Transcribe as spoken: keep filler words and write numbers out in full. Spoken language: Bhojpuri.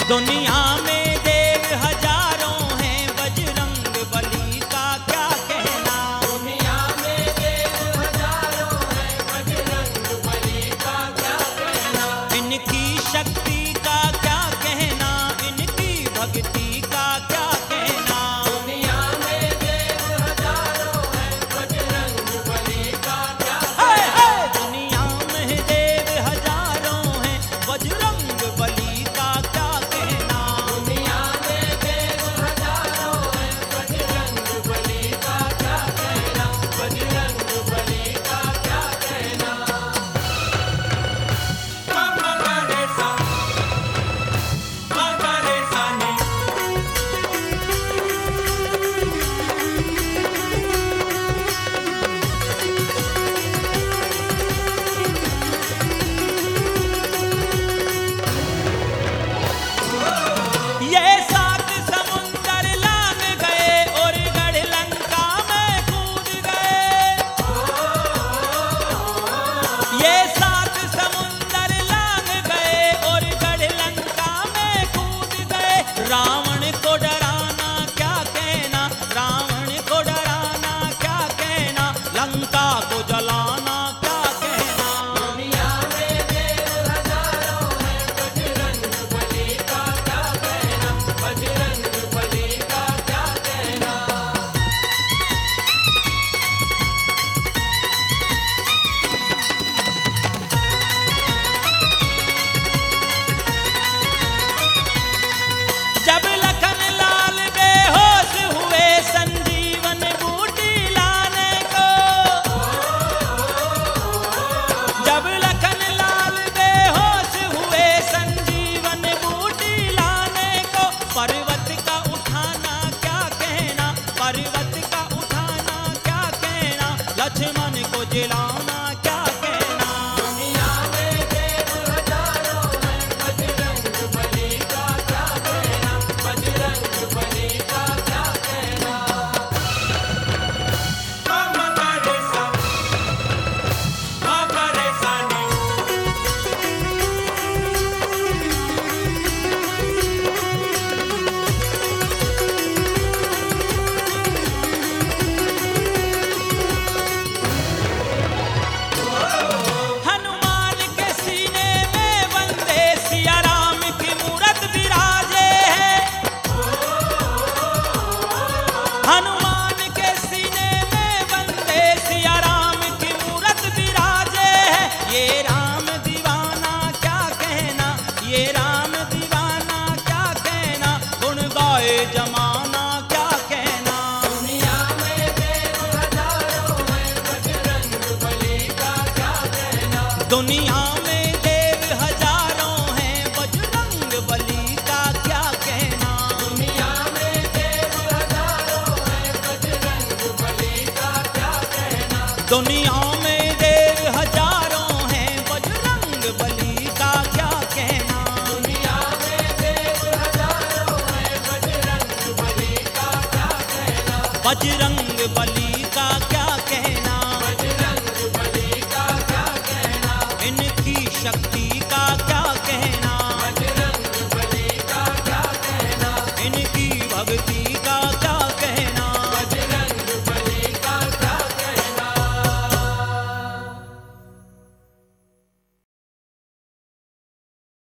दुनिया में देव हजारों हैं, बजरंग बली का क्या कहना। दुनिया में देव हजारों हैं, बजरंग बली का क्या कहना। इनकी शक्ति का क्या कहना, इनकी भक्ति का क्या कहना। दुनिया में देव हजारों हैं, बजरंग बली का क्या हे, कहना। हे, दुनिया में देव हजारों हैं, बजरंग बली का क्या कहना। दुनिया में देव हजारों हैं, बजरंग बली का क्या कहना। बजरंग बली का क्या कहना। पापा रे सा, पापा रे सा ने। ये सात समुंदर लांग गए और गढ़ लंका में कूद गए। ये सात समुंदर लांग गए और गढ़ लंका में कूद गए। रावण को डराना क्या कहना, रावण को डराना क्या कहना, लंका को जलाना क्या कहना। दुनिया में देव हजारों हैं, बजरंग बली का क्या कहना। बजरंग बली का क्या कहना। जब लखन लाल बेहोश हुए संजीवन बूटी लाने को। जब लखन लाल बेहोश हुए संजीवन बूटी लाने को। पर्वत का उठाना क्या कहना, पर्वत का उठाना क्या कहना, लक्ष्मण को जिलाना क्या कहना। दुनिया में देव हजारों हैं, बजरंग बली का क्या कहना। बजरंग बली का क्या कहना। पापा रे सा, पापा रे सा ने। हनुमान के सीने में बंदे सिया राम की मूरत विराजे है। हनुमान के सीने में बंदे सिया राम की मूरत विराजे है। ये राम दीवाना क्या कहना, ये राम दीवाना क्या कहना, गुण गाए जमाना क्या कहना। दुनिया में देव हजारों हैं, बजरंग बली का क्या कहना। दुनिया में देव हजारों हैं, बजरंग बली का क्या कहना। दुनिया में देव हजारों हैं, बजरंग बली का क्या कहना। दुनिया में देव हजारों हैं, बजरंग बली का क्या कहना। दुनिया में देव हजारों हैं, बजरंग बली का क्या कहना। बजरंग